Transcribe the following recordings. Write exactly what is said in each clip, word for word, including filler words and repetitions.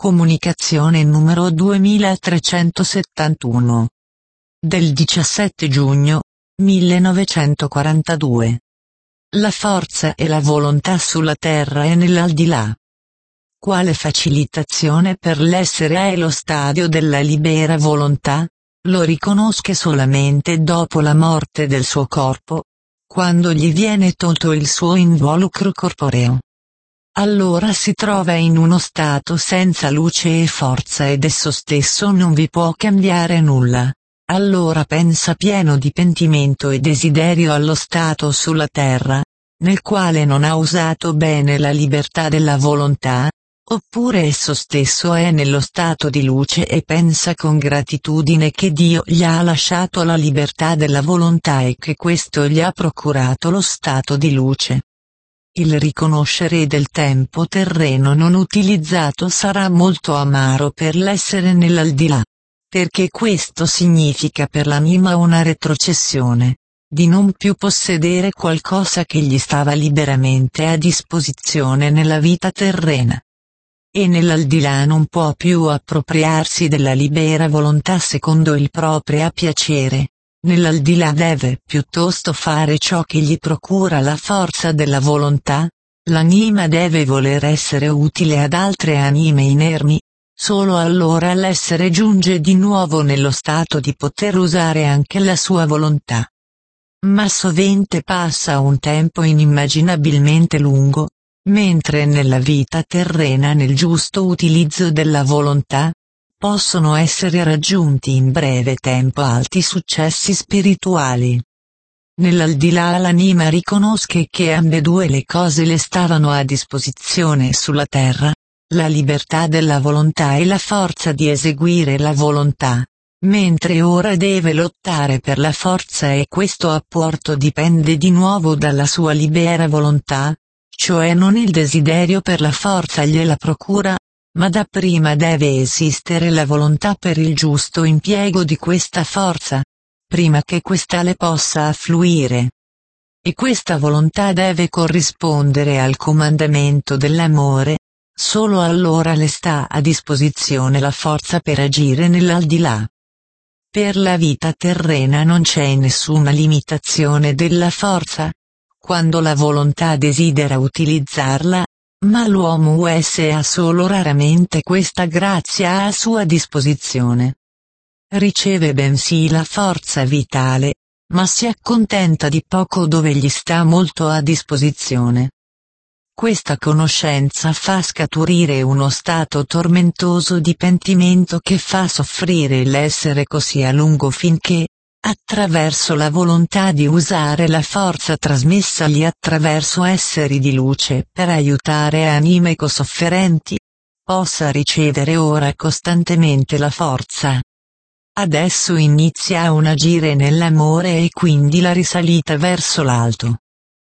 Comunicazione numero duemilatrecentosettantuno. Del diciassette giugno millenovecentoquarantadue. La forza e la volontà sulla terra e nell'aldilà. Quale facilitazione per l'essere è lo stadio della libera volontà? Lo riconosce solamente dopo la morte del suo corpo, quando gli viene tolto il suo involucro corporeo. Allora si trova in uno stato senza luce e forza ed esso stesso non vi può cambiare nulla. Allora pensa pieno di pentimento e desiderio allo stato sulla terra, nel quale non ha usato bene la libertà della volontà, oppure esso stesso è nello stato di luce e pensa con gratitudine che Dio gli ha lasciato la libertà della volontà e che questo gli ha procurato lo stato di luce. Il riconoscere del tempo terreno non utilizzato sarà molto amaro per l'essere nell'aldilà, perché questo significa per l'anima una retrocessione, di non più possedere qualcosa che gli stava liberamente a disposizione nella vita terrena. E nell'aldilà non può più appropriarsi della libera volontà secondo il proprio piacere. Nell'aldilà deve piuttosto fare ciò che gli procura la forza della volontà. L'anima deve voler essere utile ad altre anime inermi, solo allora l'essere giunge di nuovo nello stato di poter usare anche la sua volontà. Ma sovente passa un tempo inimmaginabilmente lungo, mentre nella vita terrena nel giusto utilizzo della volontà, possono essere raggiunti in breve tempo alti successi spirituali. Nell'aldilà l'anima riconosce che ambedue le cose le stavano a disposizione sulla terra, la libertà della volontà e la forza di eseguire la volontà, mentre ora deve lottare per la forza e questo apporto dipende di nuovo dalla sua libera volontà, cioè non il desiderio per la forza gliela procura, ma dapprima deve esistere la volontà per il giusto impiego di questa forza, prima che questa le possa affluire. E questa volontà deve corrispondere al comandamento dell'amore, solo allora le sta a disposizione la forza per agire nell'aldilà. Per la vita terrena non c'è nessuna limitazione della forza, quando la volontà desidera utilizzarla, ma l'uomo U S ha solo raramente questa grazia a sua disposizione. Riceve bensì la forza vitale, ma si accontenta di poco dove gli sta molto a disposizione. Questa conoscenza fa scaturire uno stato tormentoso di pentimento che fa soffrire l'essere così a lungo finché, attraverso la volontà di usare la forza trasmessagli attraverso esseri di luce per aiutare anime cosofferenti, possa ricevere ora costantemente la forza. Adesso inizia un agire nell'amore e quindi la risalita verso l'alto.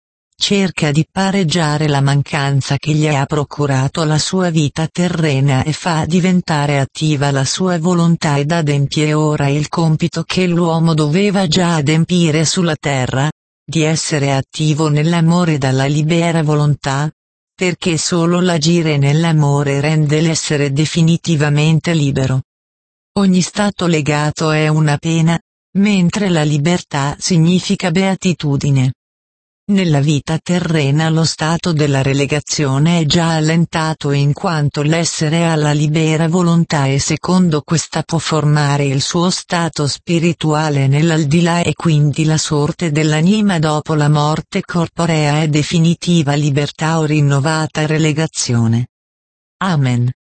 Cerca di pareggiare la mancanza che gli ha procurato la sua vita terrena e fa diventare attiva la sua volontà ed adempie ora il compito che l'uomo doveva già adempiere sulla terra, di essere attivo nell'amore dalla libera volontà, perché solo l'agire nell'amore rende l'essere definitivamente libero. Ogni stato legato è una pena, mentre la libertà significa beatitudine. Nella vita terrena lo stato della relegazione è già allentato in quanto l'essere ha la libera volontà e secondo questa può formare il suo stato spirituale nell'aldilà e quindi la sorte dell'anima dopo la morte corporea è definitiva libertà o rinnovata relegazione. Amen.